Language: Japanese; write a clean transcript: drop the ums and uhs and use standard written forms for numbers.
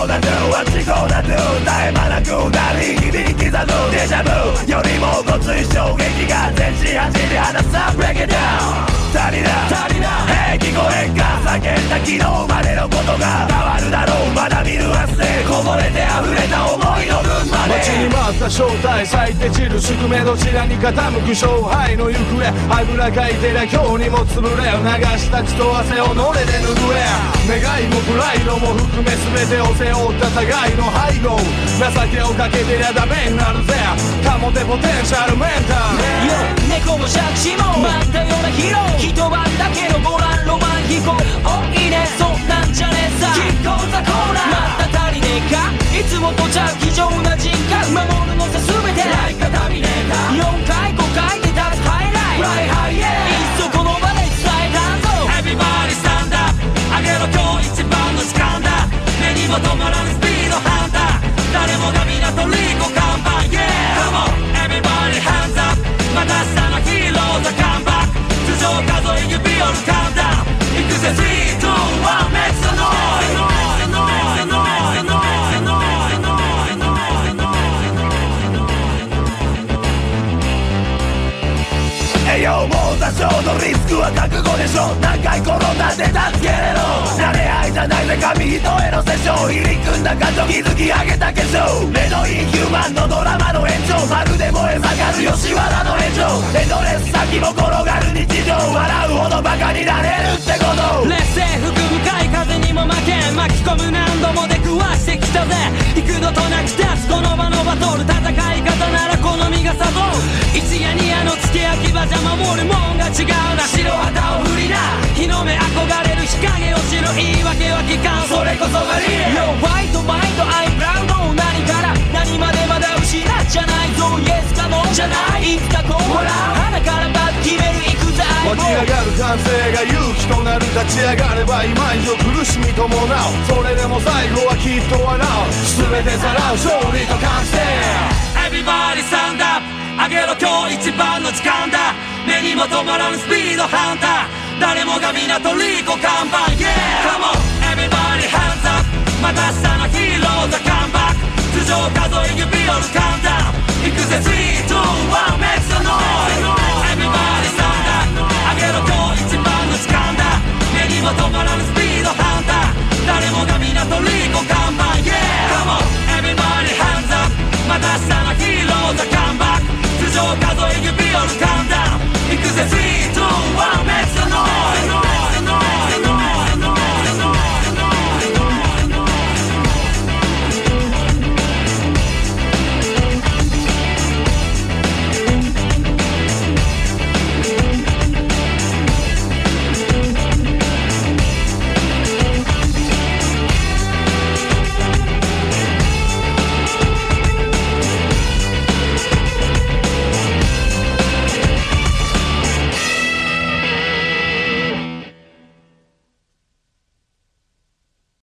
gonna do what you gonna do 絶え間なく鳴り響き刻むデジャブよりもごつい衝撃が全身走り放つ Break it down 足りな聞こえんか叫んだ昨日までのことが変わるだろうまだ見ぬ明日でこぼれて溢れた思いの分まで待ちに待った正体咲いて散る宿命どちらに傾く勝敗の行方あぐらかいてりゃ今日にも潰れ流した血と汗をのれで拭え願いもプライドも含め全てを背負った互いの背後情けをかけてりゃダメになるぜ保てポテンシャルメンタル猫も借子も待ったようなヒーロー一晩だけのご覧ロマン飛行おいいねそんなんじゃねえさキッコーザコーナーまた足りねえかいつもとちゃう非常な人格守るのさ全てライカタミネーター4回5回で立つハイライトライハイエーいっそこの場で伝えたんぞ Everybody stand up 上げろ今日一番の時間だ目にも止まらぬスピードハンター誰もが港リコ看板 Yeah Come on Everybody hands up また明日のヒーローズカムバック頭上数え指折るカウンダウンいくぜ3、2、1 Make some noise もう多少のリスクは覚悟でしょ何回転んだって助けれろ慣れ合いじゃないぜ紙一重のセッション入り組んだ感情築き上げた化粧目のインヒューマンのドラマの延長まるで燃え盛る吉原の炎上エンドレス先も転がる日常笑うほどバカになれるってこと劣勢福深い風にも負けん巻き込む何度も出くわしてきたぜ幾度となく立つこの場のバトル戦い方なら好みがさぞ一夜二夜の付け焼き場じゃ守るもんが違うな白旗を振りな日の目憧れる日陰を知る言い訳は聞かんそれこそがリレー Yo fight mind I'm proud 何から何までまだ失っちゃないぞ Yes か No じゃないいつかこう笑う鼻からバッ決めるいくぜ湧き上がる感性が勇気となる立ち上がれば今以上苦しみ伴うそれでも最後はきっと笑う全てさらう勝利と完成 Everybody stand up 上げろ今日一番の時間だ目にも止まらぬスピードハンター誰もが港リコ看板 Yeah Come on Everybody hands up また明日のヒーローズカムバック頭上数え指折るカウンダウンいくぜ3、2、1 Make some noise Everybody stand up 上げろ今日一番の時間だ目にも止まらぬスピードハンター誰もが港リコ看板 Yeah Come on Everybody hands up また明日のヒーローズカムバック頭上数え指折るカウンダウン